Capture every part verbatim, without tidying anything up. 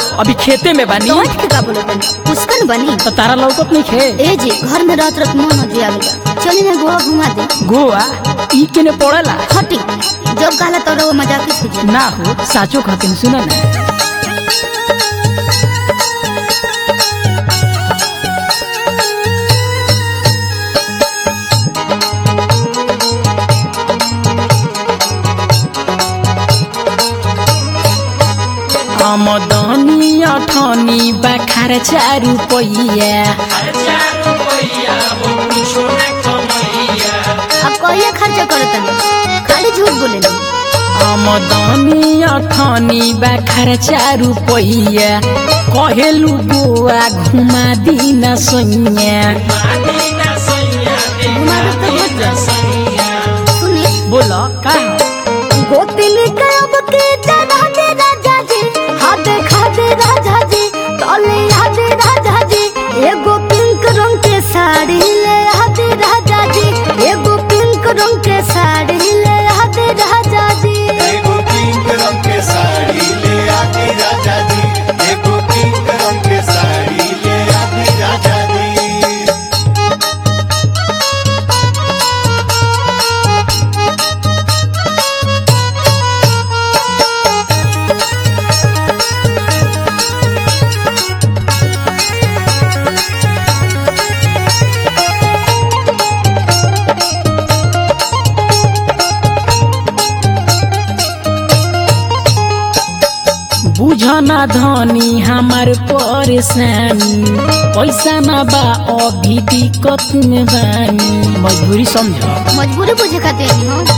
अभी खेते में बानी। तो के का बोलत बनी पुष्कन बनी तो तारा लौकत नहीं खे। ए जी घर में रात रात मन दिया गया चली ना गोवा घुमा दे। गोवा ई केने पड़ेला? हटी जब कहला तो रो मजाक ही सुझे ना हो साचो खातिन सुना ना। आमदनी अठनी बखार चार रुपया अब कहिए खर्चा करत नहीं खाली झूठ बोले नहीं। आमदनी अठनी बखार चार रुपया कहेलू गोवा घुमा दी न सैया। घुमा दे तो मत जा। सुनी बोला का गोतिनी के अब के जरा दे राजा जी हाथ खा दे राजा जी तले हाथ राजा जी एगो पिंक रंग के साड़ी ले हाथ राजा जी एगो पिंक रंग के साड़ी ले हाथ राजा जी एगो पिंक रंग के साड़ी ले आके राजा जी एगो पिंक रंग के साड़ी ले आके राजा जी। बुझना धनी हमार परेशानी पैसा ना बा अभी दिक्कत में बानी मजबूरी समझ। मजबूरी बुझे खातिर नहीं हो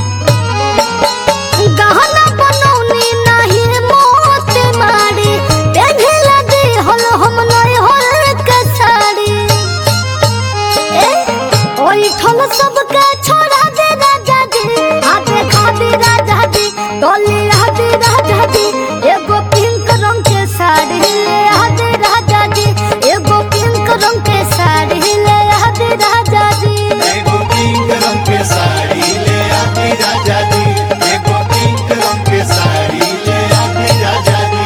गहना बनौनी नहीं मोत मारी देखे लगे हल हम नहीं हल के साड़ी ए ओई ठल सबके छोड़ा दे राजा जी आगे खा दे राजा जी टोली हाथ राजा जी एगो पिंक रंग के साड़ी ले हाथ राजा जी एगो पिंक रंग के साड़ी ले हाथ राजा जी एगो पिंक रंग के साड़ी ले आके राजा जी एगो पिंक रंग के साड़ी ले आके राजा जी।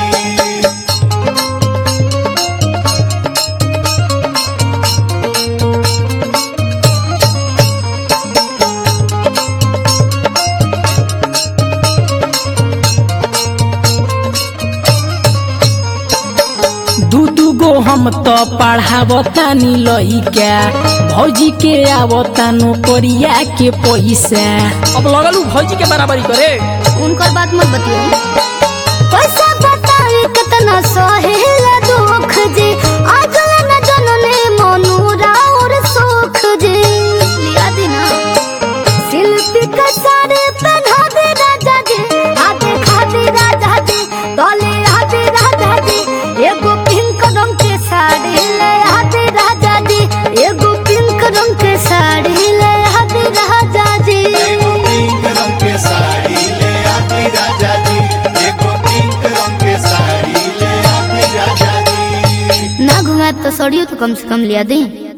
दू दू गो हम तो पढ़ावतानी लइका भौजी के आवता नौकरिया के पैसा। अब लगलू भौजी के बराबरी करे। उनकर बात मत बतियो पैसा बताई कितना सहेल दुख जी आज न जनने मनुरा और सुख जी लिया देना शिल्पी का सारे पहना दे राजा जी आगे खा दे राजा जी तले हाथ राजा जी एगो पिंक रंग के साड़ी ले हाथ राजा जी एगो पिंक रंग के साड़ी ले हाथ राजा जी एगो पिंक रंग के साड़ी ले आके राजा जी एगो पिंक रंग के साड़ी ले आके राजा जी। ना घुमा तो सड़ियो तो कम से कम लिया दे।